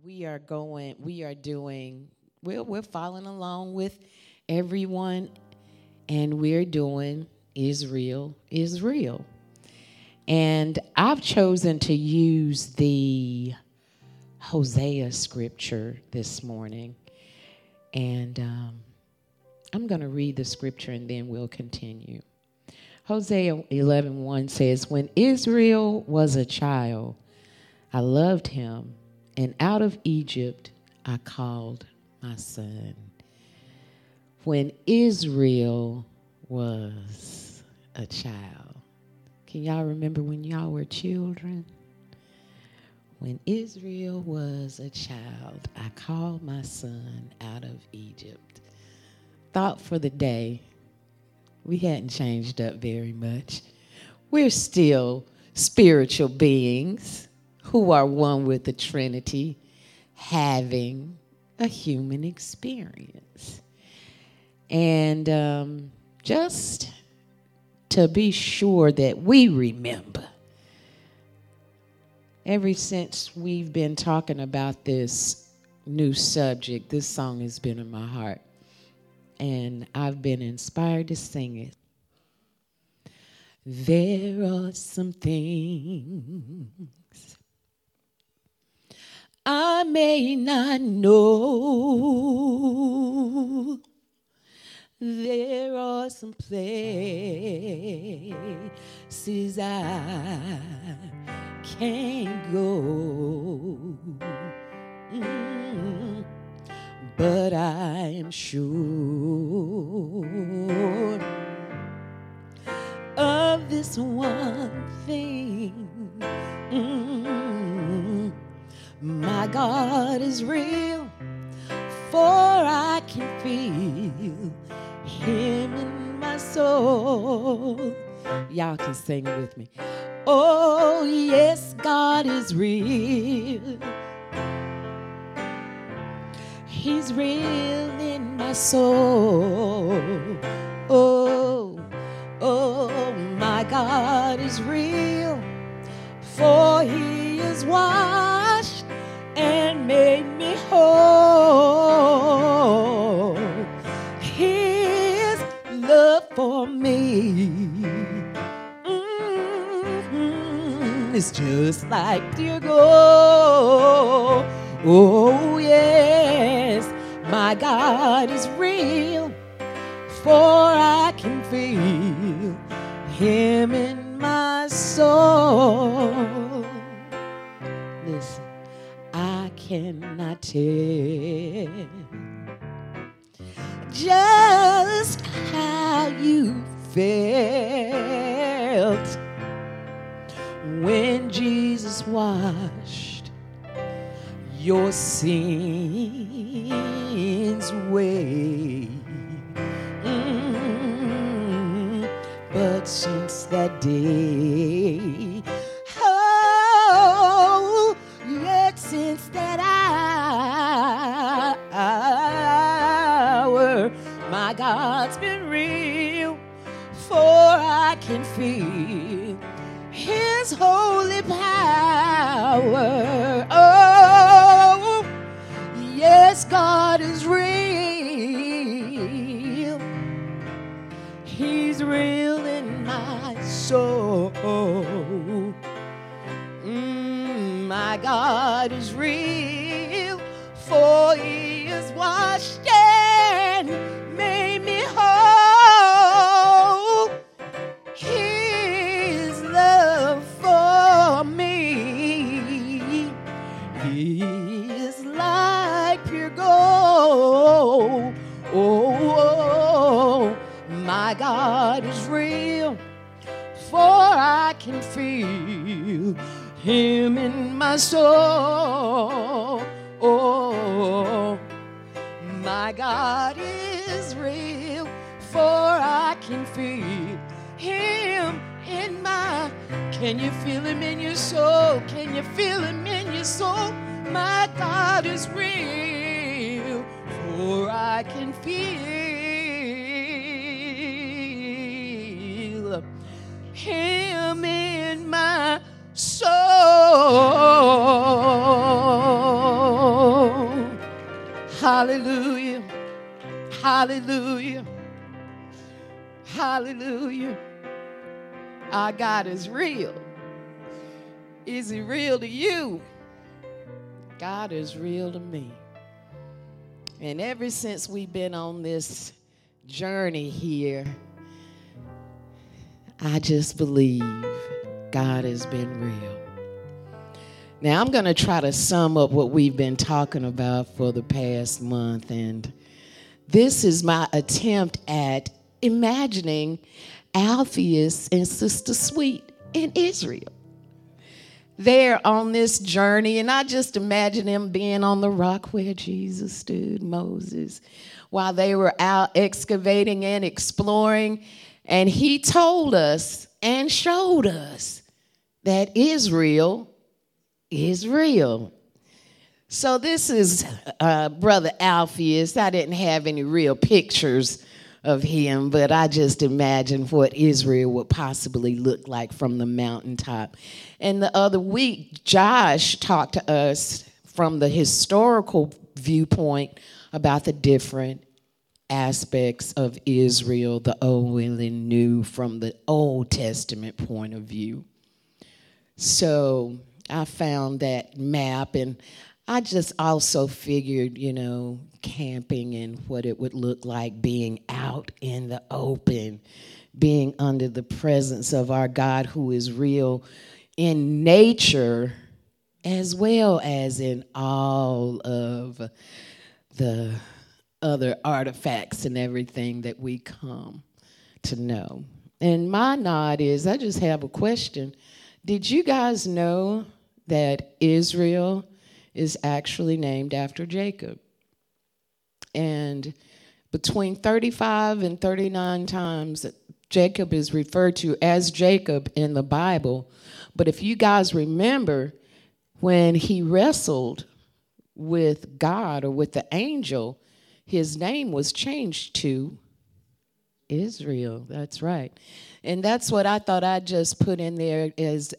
we're following along with everyone, and we're doing Israel is Real. And I've chosen to use the Hosea scripture this morning. And I'm going to read the scripture and then we'll continue. Hosea 11:1 says, "When Israel was a child, I loved him, and out of Egypt I called my son." When Israel was a child. Can y'all remember when y'all were children? When Israel was a child, I called my son out of Egypt. Thought for the day, we hadn't changed up very much. We're still spiritual beings who are one with the Trinity, having a human experience. And just to be sure that we remember, ever since we've been talking about this new subject, this song has been in my heart, and I've been inspired to sing it. There are some things I may not know. There are some places I can't go. But I am sure of this one thing. My God is real, for I can feel him in my soul. Y'all can sing it with me. Oh, yes, God is real. He's real in my soul. Oh, oh, my God is real, for he is washed and made me whole. His love for me is just like pure gold. Oh, yes, my God is real, for I can feel him in my soul. Listen, I cannot tell just how you felt when Jesus washed your sins away. But since that day, oh, yet since that hour, my God's been real, for I can feel his holy power. Oh, yes, God is real. He's real in my soul. My God is real, for he is washed and made me whole. His love for me is like pure gold. Oh, my God is real, for I can feel him in my soul. Oh, my God is real, for I can feel him in my. Can you feel him in your soul? Can you feel him in your soul? My God is real, for I can feel him in my soul. Hallelujah. Hallelujah. Hallelujah. Our God is real. Is he real to you? God is real to me. And ever since we've been on this journey here, I just believe God has been real. Now, I'm going to try to sum up what we've been talking about for the past month. And this is my attempt at imagining Alphaeus and Sister Sweet in Israel. They're on this journey, and I just imagine them being on the rock where Jesus stood, Moses, while they were out excavating and exploring. And he told us and showed us that Israel is real. So this is Brother Alphaeus. I didn't have any real pictures of him, but I just imagined what Israel would possibly look like from the mountaintop. And the other week, Josh talked to us from the historical viewpoint about the different aspects of Israel, the old and the new, from the Old Testament point of view. So I found that map, and I just also figured, camping and what it would look like being out in the open, being under the presence of our God who is real in nature as well as in all of the other artifacts and everything that we come to know. And my nod is, I just have a question. Did you guys know that Israel is actually named after Jacob? And between 35 and 39 times, Jacob is referred to as Jacob in the Bible. But if you guys remember, when he wrestled with God or with the angel, his name was changed to Israel. That's right. And that's what I thought I'd just put in there as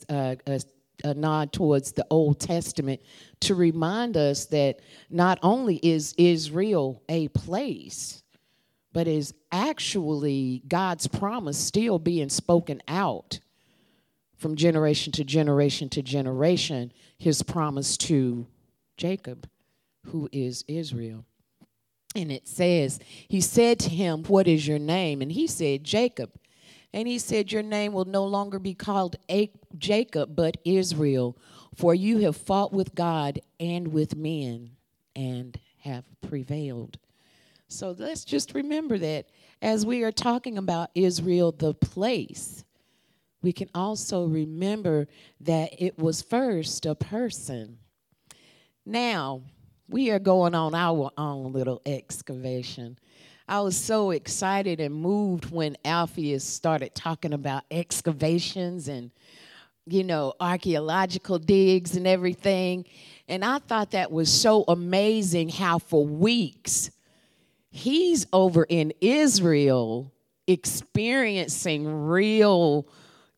a nod towards the Old Testament to remind us that not only is Israel a place, but is actually God's promise still being spoken out from generation to generation to generation, his promise to Jacob, who is Israel. And it says, he said to him, "What is your name?" And he said, "Jacob." And he said, "Your name will no longer be called Jacob, but Israel, for you have fought with God and with men and have prevailed." So let's just remember that as we are talking about Israel, the place, we can also remember that it was first a person. Now, we are going on our own little excavation. I was so excited and moved when Alphaeus started talking about excavations and, archaeological digs and everything. And I thought that was so amazing how for weeks he's over in Israel experiencing real,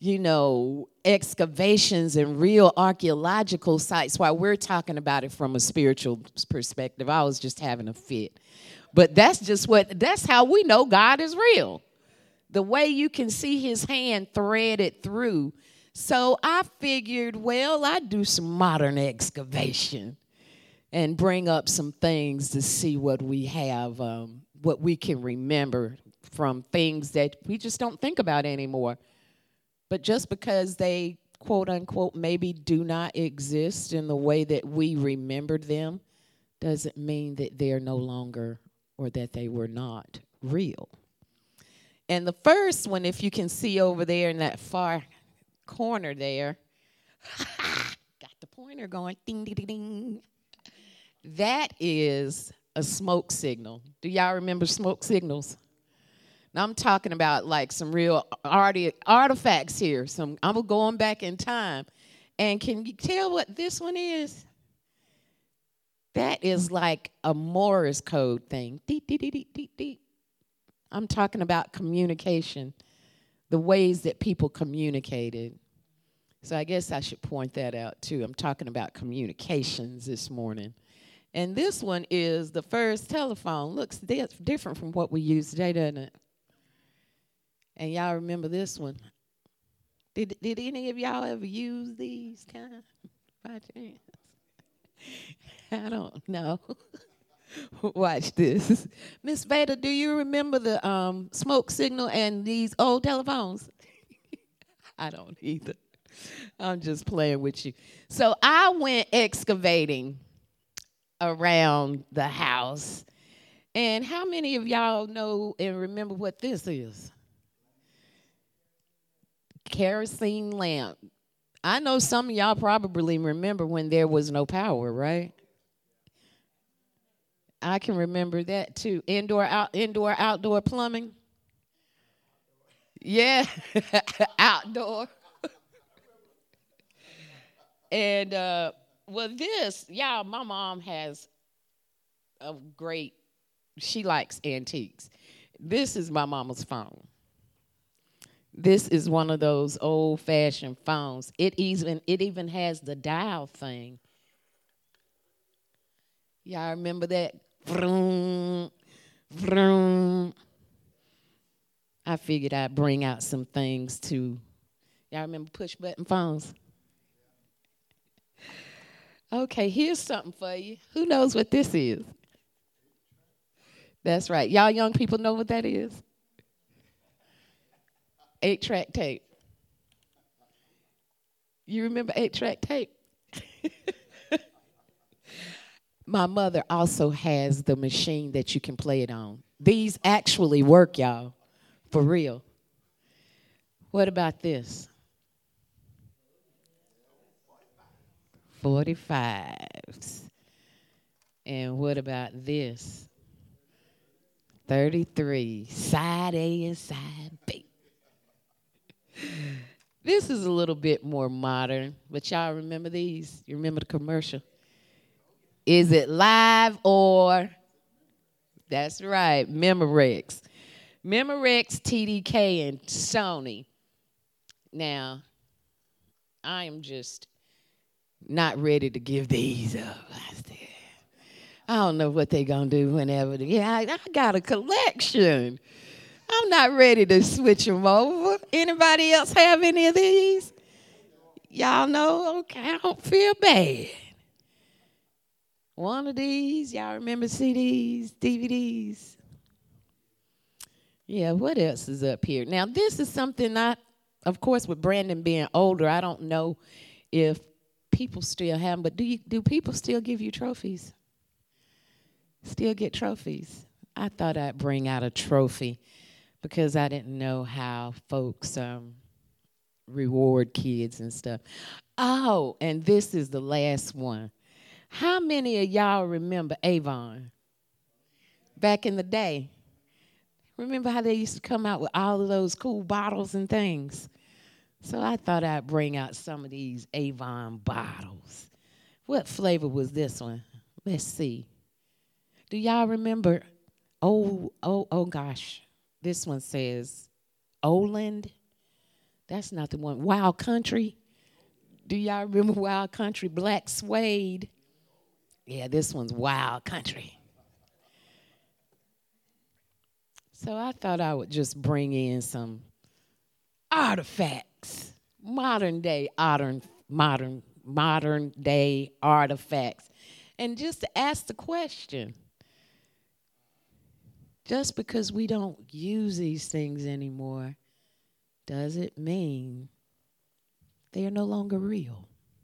excavations and real archaeological sites while we're talking about it from a spiritual perspective. I was just having a fit. But that's how we know God is real. The way you can see his hand threaded through. So I figured, I'd do some modern excavation and bring up some things to see what we have, what we can remember from things that we just don't think about anymore. But just because they, quote unquote, maybe do not exist in the way that we remembered them, doesn't mean that they're no longer or that they were not real. And the first one, if you can see over there in that far corner there, got the pointer going, ding, ding, ding, ding. That is a smoke signal. Do y'all remember smoke signals? Now I'm talking about like some real artifacts here. I'm going back in time. And can you tell what this one is? That is like a Morse code thing. Deep, deep, deep, deep, deep, deep. I'm talking about communication, the ways that people communicated. So I guess I should point that out too. I'm talking about communications this morning. And this one is the first telephone. Looks different from what we use today, doesn't it? And y'all remember this one. Did any of y'all ever use these kind by chance? I don't know. Watch this. Miss Veda, do you remember the smoke signal and these old telephones? I don't either. I'm just playing with you. So I went excavating around the house. And how many of y'all know and remember what this is? Kerosene lamp. I know some of y'all probably remember when there was no power, right? I can remember that too. Indoor, outdoor plumbing. Yeah, outdoor. And well, this, y'all, my mom has a great, she likes antiques. This is my mama's phone. This is one of those old-fashioned phones. It even has the dial thing. Y'all remember that? Vroom, vroom. I figured I'd bring out some things too. Y'all remember push-button phones? Okay, here's something for you. Who knows what this is? That's right. Y'all young people know what that is? 8-track tape. You remember 8-track tape? My mother also has the machine that you can play it on. These actually work, y'all, for real. What about this? 45s. And what about this? 33, side A and side B. This is a little bit more modern, but y'all remember these? You remember the commercial? Is it live or? That's right, Memorex. Memorex, TDK, and Sony. Now, I am just not ready to give these up. I don't know what they're going to do whenever. I got a collection. I'm not ready to switch them over. Anybody else have any of these? Y'all know? Okay, I don't feel bad. One of these, y'all remember CDs, DVDs? Yeah, what else is up here? Now, this is something of course, with Brandon being older, I don't know if people still have them, but do people still give you trophies? Still get trophies? I thought I'd bring out a trophy because I didn't know how folks reward kids and stuff. Oh, and this is the last one. How many of y'all remember Avon back in the day? Remember how they used to come out with all of those cool bottles and things? So I thought I'd bring out some of these Avon bottles. What flavor was this one? Let's see. Do y'all remember? Oh gosh. This one says Oland. That's not the one. Wild Country. Do y'all remember Wild Country? Black Suede. Yeah, this one's Wild Country. So I thought I would just bring in some artifacts, modern day artifacts, and just to ask the question: just because we don't use these things anymore, does it mean they are no longer real?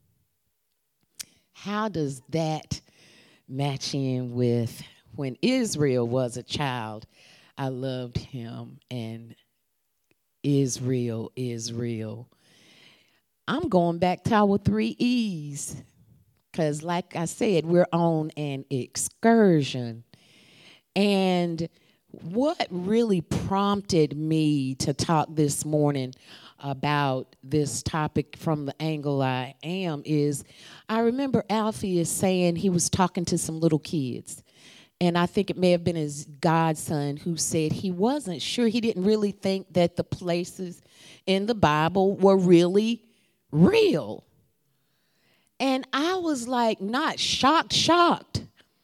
How does that match in with when Israel was a child? I loved him, and Israel is real. I'm going back to our 3 E's because, like I said, we're on an excursion. And what really prompted me to talk this morning about this topic from the angle I am is I remember Alpheus saying he was talking to some little kids. And I think it may have been his godson who said he wasn't sure. He didn't really think that the places in the Bible were really real. And I was like, not shocked.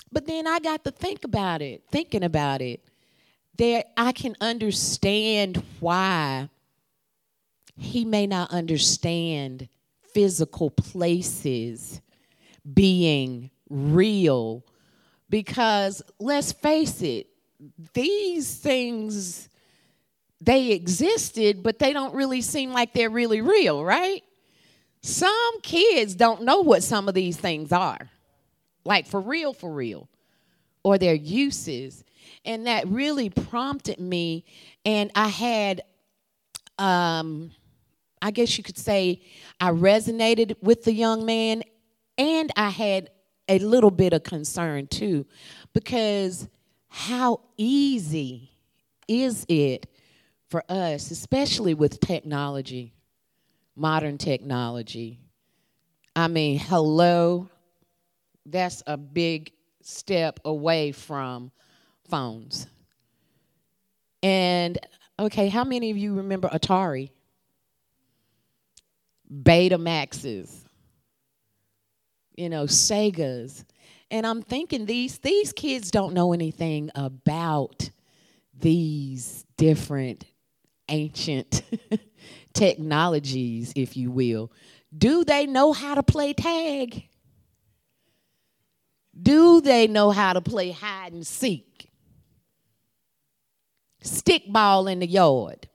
But then I got to thinking about it. There, I can understand why he may not understand physical places being real. Because let's face it, these things, they existed, but they don't really seem like they're really real, right? Some kids don't know what some of these things are, like for real, or their uses. And that really prompted me. And I had, I guess you could say, I resonated with the young man, and I had a little bit of concern too, because how easy is it for us, especially with technology, modern technology? I mean, hello, that's a big step away from phones. And, okay, how many of you remember Atari? Betamaxes, Segas. And I'm thinking these kids don't know anything about these different ancient technologies, if you will. Do they know how to play tag? Do they know how to play hide and seek? Stickball in the yard.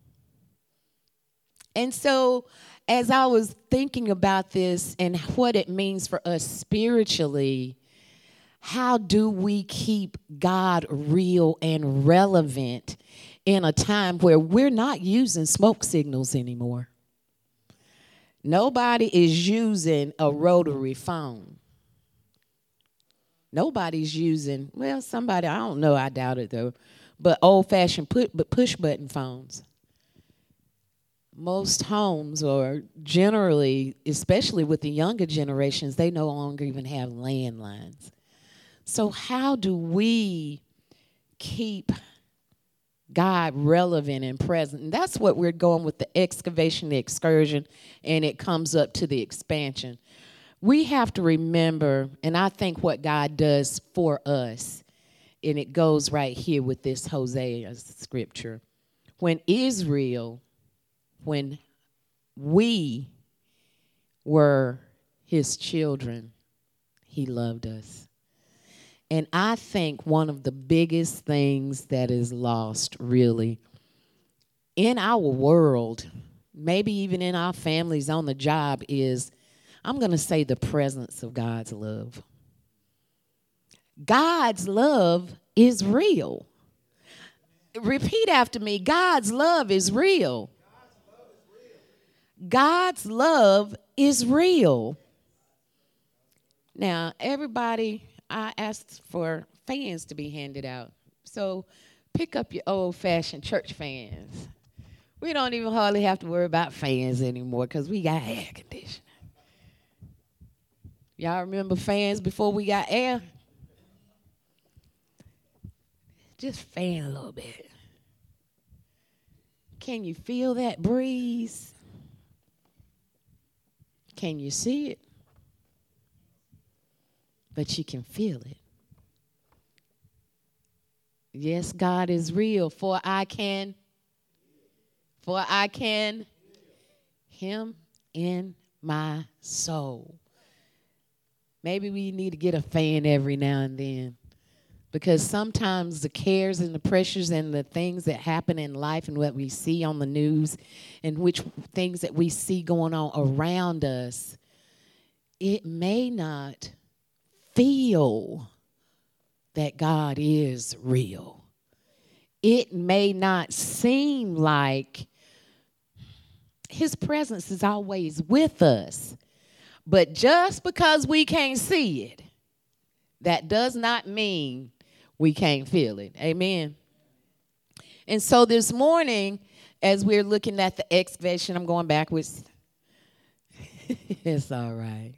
And so as I was thinking about this and what it means for us spiritually, how do we keep God real and relevant in a time where we're not using smoke signals anymore? Nobody is using a rotary phone. Nobody's using, well, somebody, I don't know, I doubt it though, but old-fashioned push button phones. Most homes, or generally, especially with the younger generations, they no longer even have landlines. So how do we keep God relevant and present? And that's what we're going with the excavation, the excursion, and it comes up to the expansion. We have to remember, and I think what God does for us, and it goes right here with this Hosea scripture. When we were his children, he loved us. And I think one of the biggest things that is lost, really, in our world, maybe even in our families on the job, is, I'm going to say, the presence of God's love. God's love is real. Repeat after me. God's love is real. God's love is real. Now, everybody, I asked for fans to be handed out. So pick up your old-fashioned church fans. We don't even hardly have to worry about fans anymore because we got air conditioning. Y'all remember fans before we got air? Just fan a little bit. Can you feel that breeze? Can you see it? But you can feel it. Yes, God is real, for I can him in my soul. Maybe we need to get a fan every now and then, because sometimes the cares and the pressures and the things that happen in life and what we see on the news and which things that we see going on around us, it may not feel that God is real. It may not seem like his presence is always with us. But just because we can't see it, that does not mean we can't feel it. Amen. And so this morning, as we're looking at the excavation, I'm going backwards. It's all right.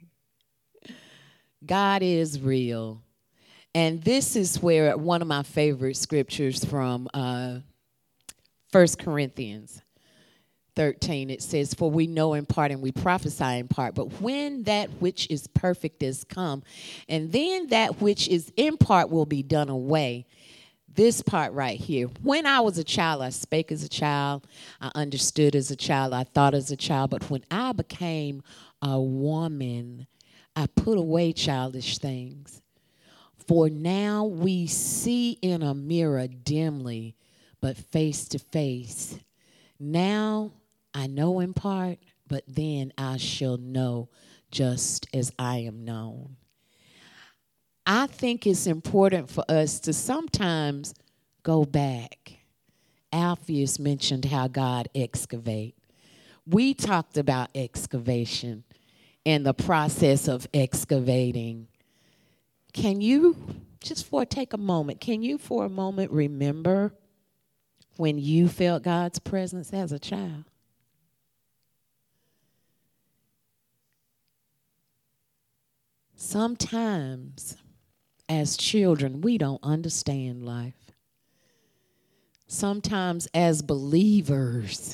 God is real. And this is where one of my favorite scriptures from 1 Corinthians. 13, it says, "For we know in part and we prophesy in part. But when that which is perfect is come, and then that which is in part will be done away." This part right here. When I was a child, I spake as a child. I understood as a child. I thought as a child. But when I became a woman, I put away childish things. For now we see in a mirror dimly, but face to face. Now I know in part, but then I shall know just as I am known. I think it's important for us to sometimes go back. Alpheus mentioned how God excavate. We talked about excavation and the process of excavating. Can you, take a moment, can you for a moment remember when you felt God's presence as a child? Sometimes, as children, we don't understand life. Sometimes, as believers,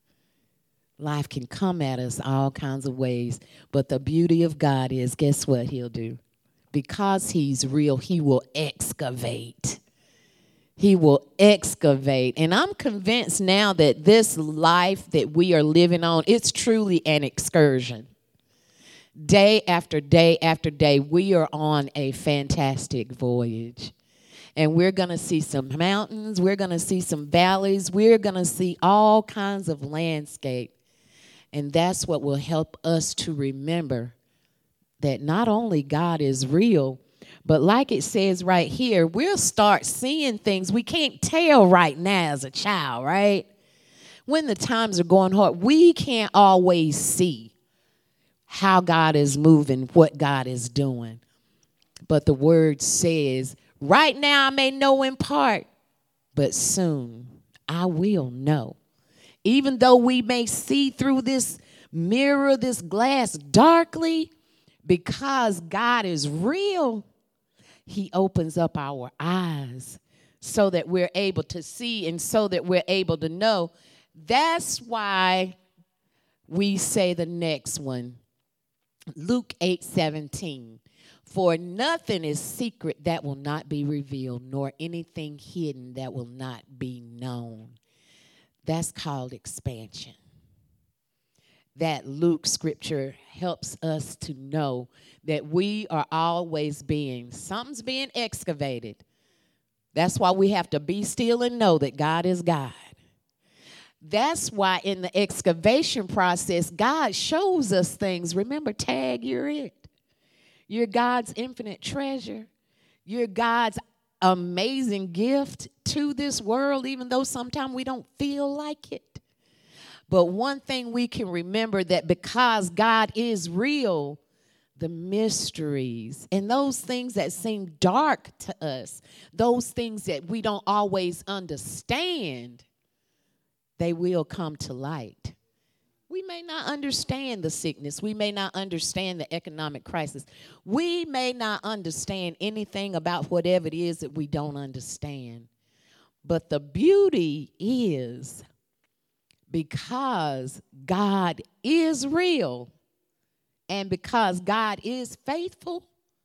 life can come at us all kinds of ways. But the beauty of God is, guess what He'll do? Because He's real, He will excavate. He will excavate. And I'm convinced now that this life that we are living on, it's truly an excursion. Day after day after day, we are on a fantastic voyage. And we're going to see some mountains. We're going to see some valleys. We're going to see all kinds of landscape. And that's what will help us to remember that not only God is real, but like it says right here, we'll start seeing things we can't tell right now as a child, right? When the times are going hard, we can't always see how God is moving, what God is doing. But the word says, right now I may know in part, but soon I will know. Even though we may see through this mirror, this glass darkly, because God is real, He opens up our eyes so that we're able to see and so that we're able to know. That's why we say the next one. Luke 8:17, "For nothing is secret that will not be revealed, nor anything hidden that will not be known." That's called expansion. That Luke scripture helps us to know that we are always something's being excavated. That's why we have to be still and know that God is God. That's why in the excavation process, God shows us things. Remember, tag, you're it. You're God's infinite treasure. You're God's amazing gift to this world, even though sometimes we don't feel like it. But one thing we can remember, that because God is real, the mysteries and those things that seem dark to us, those things that we don't always understand, they will come to light. We may not understand the sickness. We may not understand the economic crisis. We may not understand anything about whatever it is that we don't understand. But the beauty is, because God is real and because God is faithful,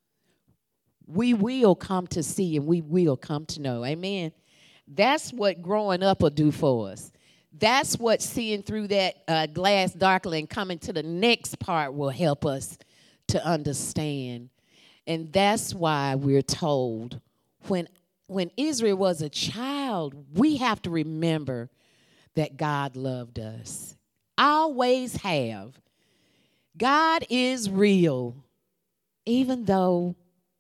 we will come to see and we will come to know. Amen. That's what growing up will do for us. That's what seeing through that glass darkly and coming to the next part will help us to understand. And that's why we're told when Israel was a child, we have to remember that God loved us. Always have. God is real, even though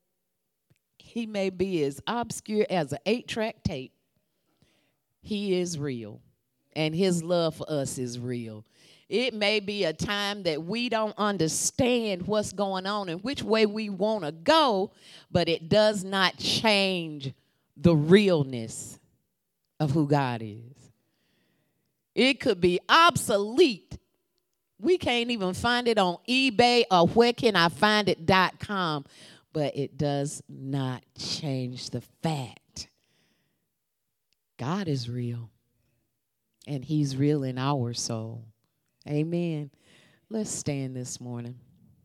He may be as obscure as an 8-track tape. He is real. And His love for us is real. It may be a time that we don't understand what's going on and which way we want to go, but it does not change the realness of who God is. It could be obsolete. We can't even find it on eBay or wherecanIfindit.com, but it does not change the fact God is real. and he's real in our soul. Amen. Let's stand this morning.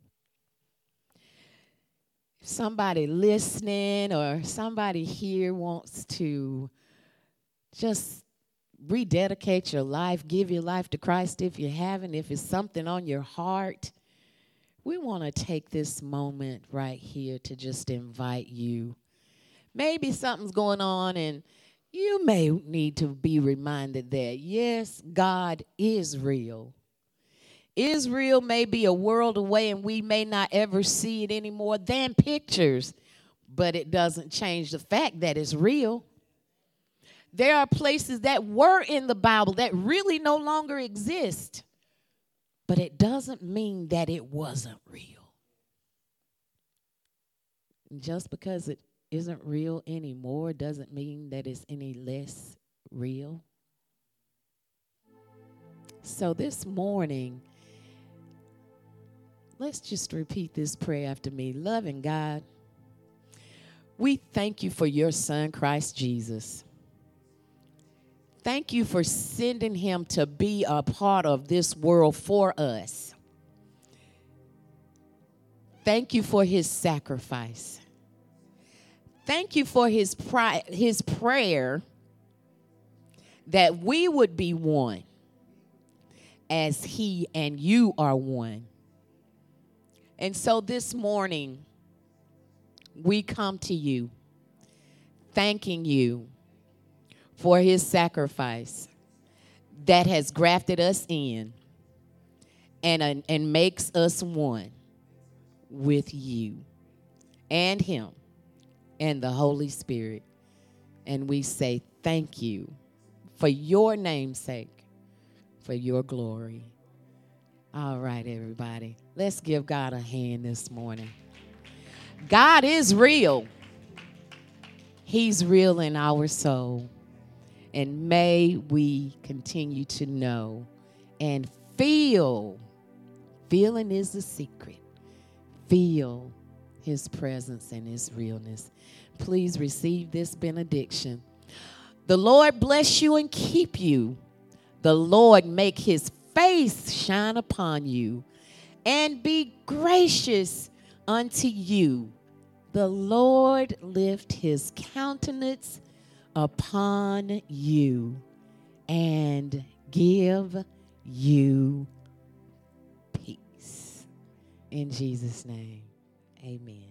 Somebody listening or somebody here wants to just rededicate your life, give your life to Christ if you haven't, if it's something on your heart, we want to take this moment right here to just invite you. Maybe something's going on and you may need to be reminded that, yes, God is real. Israel may be a world away and we may not ever see it anymore than pictures, but it doesn't change the fact that it's real. There are places that were in the Bible that really no longer exist, but it doesn't mean that it wasn't real. Just because it isn't real anymore doesn't mean that it's any less real. So this morning, let's just repeat this prayer after me. Loving God, we thank you for your son, Christ Jesus. Thank you for sending him to be a part of this world for us. Thank you for his sacrifice. Thank you for his prayer that we would be one as he and you are one. And so this morning, we come to you, thanking you for his sacrifice that has grafted us in and makes us one with you and him and the Holy Spirit. And we say thank you for your name's sake, for your glory. All right, everybody. Let's give God a hand this morning. God is real. He's real in our soul. And may we continue to know and feel. Feeling is the secret. Feel his presence and his realness. Please receive this benediction. The Lord bless you and keep you. The Lord make his face shine upon you and be gracious unto you. The Lord lift his countenance upon you and give you peace. In Jesus' name, amen.